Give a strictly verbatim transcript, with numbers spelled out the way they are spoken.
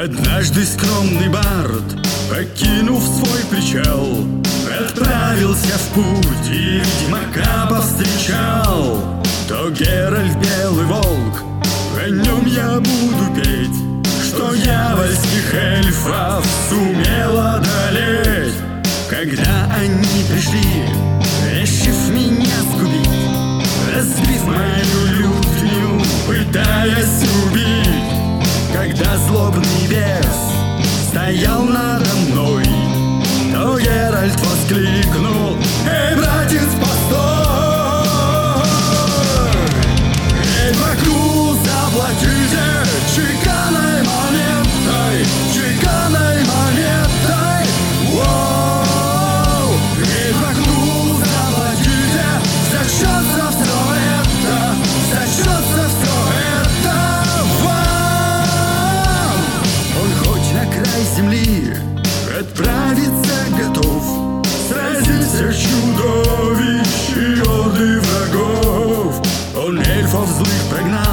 Однажды скромный бард, покинув свой причал, отправился в путь и ведьмака повстречал. То Геральт белый волк, о нем я буду петь, что дьявольских эльфов сумел одолеть. Когда они пришли, решив меня сгубить, разбив мою лютню, пытаясь убить, когда злобный бес стоял надо мной, то Геральт воскликнул: «Эй, братец, постой! Ведьмаку заплатите чеканной монетой, чеканной монетой! Воу! Ведьмаку заплатите за счет за все это, за счет за все это вам!» Он хоть на край земли отправиться готов, сразиться чудовищ и орды врагов. Он эльфов злых прогнал,